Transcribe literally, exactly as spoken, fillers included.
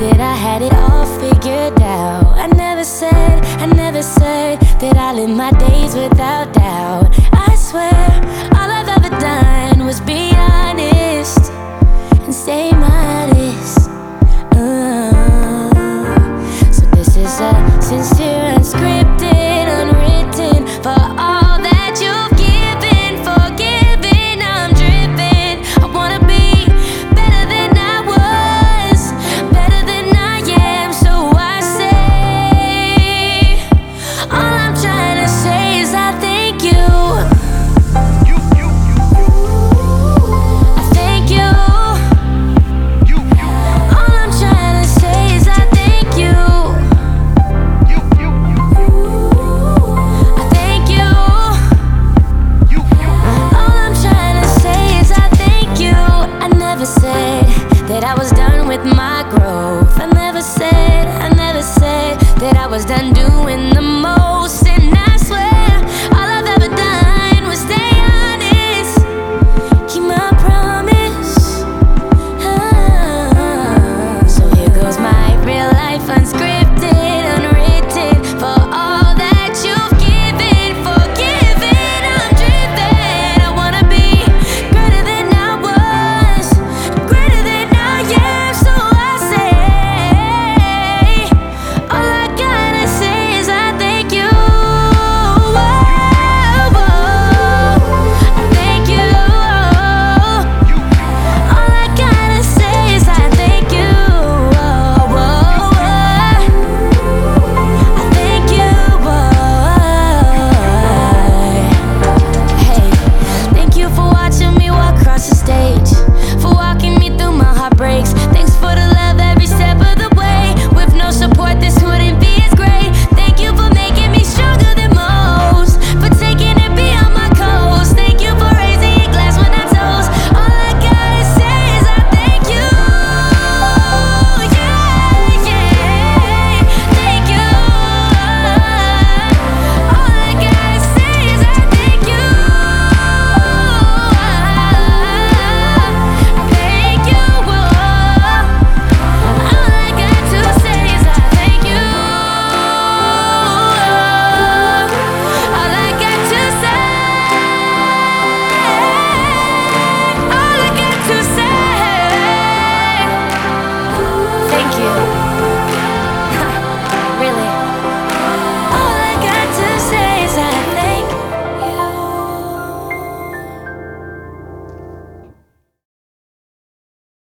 that I had it all figured out. I never said, I never said that I live my days without doubt. I swear, all I've ever done was be honest and stay modest. uh, So this is a sincere, unscripted, unwritten, for all that you've given, forgiven. I'm driven, I wanna be better than I was, better than I am. So I say, all I'm trying to say is I thank you. I thank you. All I'm trying to say is I thank you. I thank you. All I'm trying to say is I thank you. I never said that I was done with my growth. I never said, I never said that I was done doing